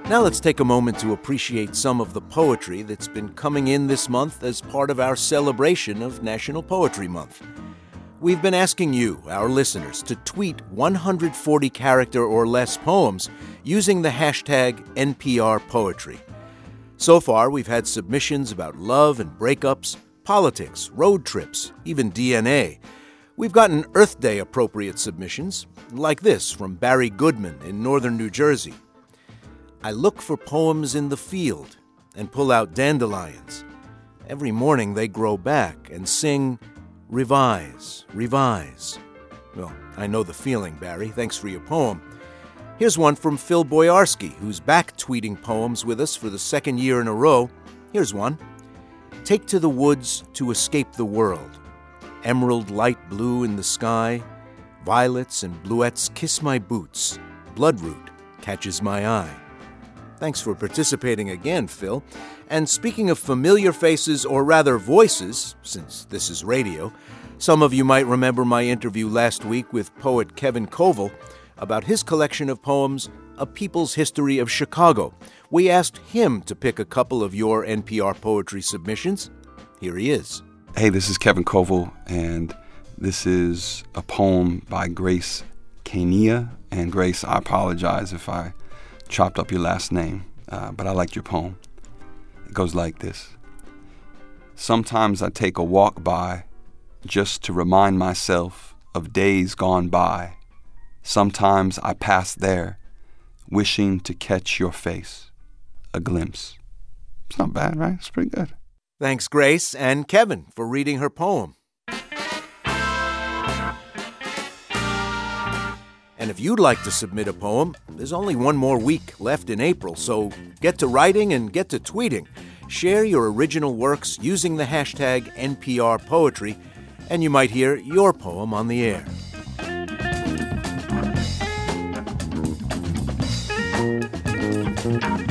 Now let's take a moment to appreciate some of the poetry that's been coming in this month as part of our celebration of National Poetry Month. We've been asking you, our listeners, to tweet 140-character or less poems using the hashtag NPRPoetry. So far, we've had submissions about love and breakups, politics, road trips, even DNA. We've gotten Earth Day appropriate submissions, like this from Barry Goodman in northern New Jersey. I look for poems in the field and pull out dandelions. Every morning they grow back and sing, "Revise, revise." Well, I know the feeling, Barry. Thanks for your poem. Here's one from Phil Boyarsky, who's back tweeting poems with us for the second year in a row. Here's one. Take to the woods to escape the world. Emerald light blue in the sky. Violets and bluets kiss my boots. Bloodroot catches my eye. Thanks for participating again, Phil. And speaking of familiar faces, or rather voices, since this is radio, some of you might remember my interview last week with poet Kevin Koval about his collection of poems, A People's History of Chicago. We asked him to pick a couple of your NPR poetry submissions. Here he is. Hey, this is Kevin Koval, and this is a poem by Grace Kania. And Grace, I apologize if I chopped up your last name, but I liked your poem. It goes like this. Sometimes I take a walk by just to remind myself of days gone by. Sometimes I pass there, wishing to catch your face, a glimpse. It's not bad, right? It's pretty good. Thanks, Grace, and Kevin for reading her poem. And if you'd like to submit a poem, there's only one more week left in April, so get to writing and get to tweeting. Share your original works using the hashtag NPRPoetry, and you might hear your poem on the air.